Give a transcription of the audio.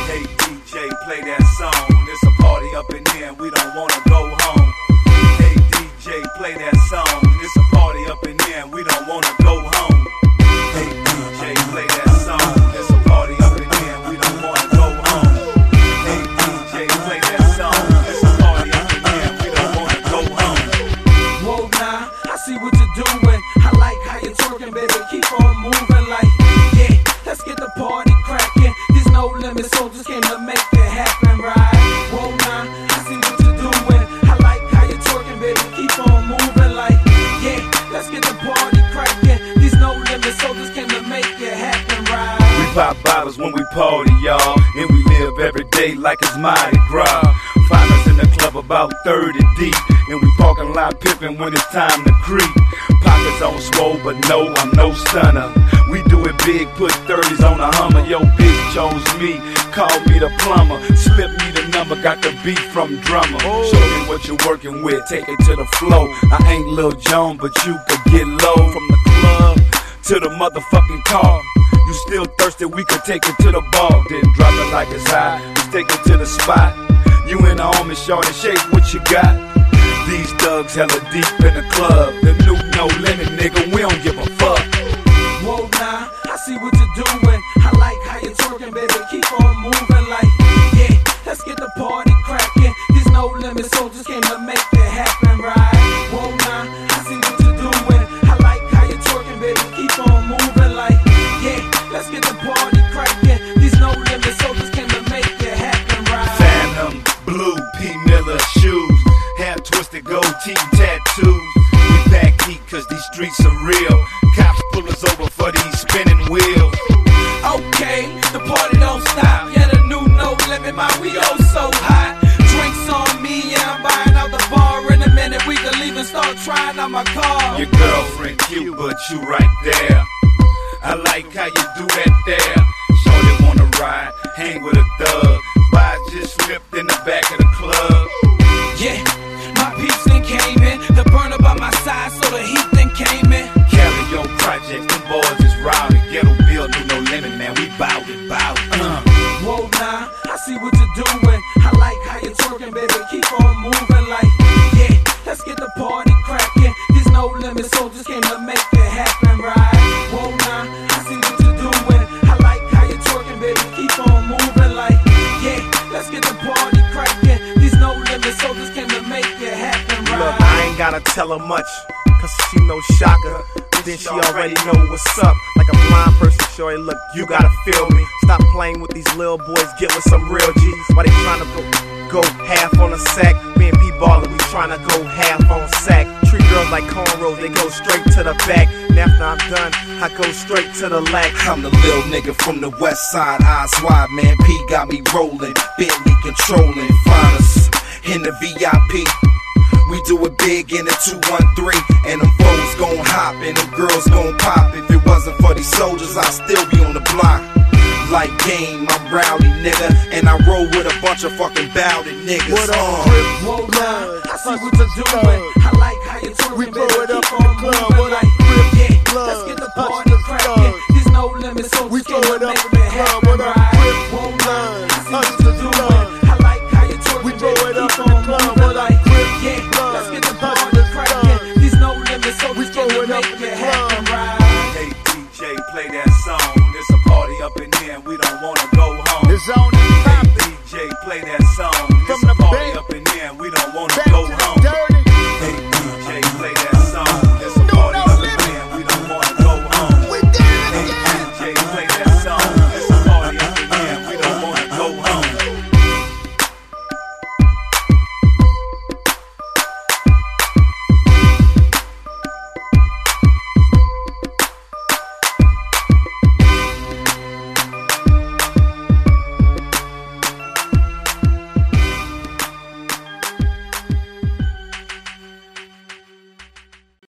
Hey DJ, play that song. It's a party up in here and we don't wanna go home. Hey DJ, play that song. It's a party up in here and we don't wanna go home. Hey DJ, play that song. It's a party up in here and we don't wanna go home. Hey DJ, play that song. It's a party up in here and we don't wanna go home. Whoa, nah, I see what you're doing. I like how you're twerking, baby. Keep on moving like, yeah, let's get the party cracking. These no limit soldiers came to make it happen, right? Whoa, nah, I see what you're doing. I like how you're twerking, baby. Keep on moving like, yeah, let's get the party cracking. These no limit soldiers came to make it happen, right? We pop bottles when we party, y'all, and we live every day like it's Mardi Gras. Find us in the club about 30 deep, and we parking lot pimping when it's time to creep. Pockets on swole, but no, I'm no stunner. We do it big, put 30s on a Hummer. Yo, bitch chose me, called me the plumber, slipped me the number, got the beat from drummer. Show me what you're working with, take it to the flow. I ain't Lil Jon, but you could get low. From the club to the motherfucking car. You still thirsty, we could take it to the bar. Then drop it like it's hot, let's take it to the spot. You in the home and shorty, shake what you got. These thugs hella deep in the club. The new no limit, nigga, we don't give a fuck. Whoa, nah, I see what you're doing. I like how you're twerking, baby. Keep on moving like, yeah, let's get the party cracking. These no limit soldiers came to make it happen, right? Whoa, nah, I see what you're doing. I like how you're twerking, baby. Keep on moving like, yeah, let's get the party cracking. These no limit soldiers came to make it happen, right? Phantom blue P. Miller shoes, hair twisted, gold teeth, tattoos. We pack heat cause these streets are real. Cops pull us over for these spinning wheels. Okay, the party don't stop. Yeah, the new no limit, my we oh so hot. Drinks on me, yeah, I'm buying out the bar. In a minute we can leave and start trying out my car. Your girlfriend cute, but you right there. I like how you do that there. Shorty wanna ride, hang with a thug. Vibes just flipped in the back of the club. Yeah, my peeps then came in. The burner by my side, so the heat then came in. Cali, yo, projects, them boys is rowdy. Ghetto Bill, do no limit, man, we bout it. Whoa, nah, I see what you're doing. I like how you're twerking, baby. Keep on moving like, yeah, let's get the party cracking. These no limit soldiers came to make it happen, right? Whoa, nah, I see what you're doing. I like how you're twerking, baby. Keep on moving like, yeah, let's get the party cracking. These no limit soldiers came to make it happen, right? Look, I ain't gotta tell her much, cause she no shocker. Then she already know what's up. Like a blind person, shorty, look, you gotta feel me. Stop playing with these little boys, get with some real G's. Why they tryna go half on a sack? Me and P Ballin', we tryna go half on sack. Treat girls like cornrows, they go straight to the back. And after I'm done, I go straight to the lag. I'm the little nigga from the west side, eyes wide, man. P got me rolling, Bentley controlling. Find us in the VIP. We do it big in the 213, and them foes gon' hop and them girls gon' pop. If it wasn't for these soldiers, I'd still be on the block. Like game, I'm rowdy, nigga, and I roll with a bunch of fucking bowdy niggas. Whoa, nah, I see what you're doing. I like how you're twerking, baby. Keep on moving like, yeah, let's get the party cracking. These no limit soldiers came to make it happen, right? Whoa, nah, I see what you're doing. I like how you're twerking, baby. Keep on moving like, yeah, let's get the party cracking. These no limit soldiers came to make it happen, right? Hey DJ, play that song. It's a party up in here and we don't wanna go home. It's on and Hey DJ, play that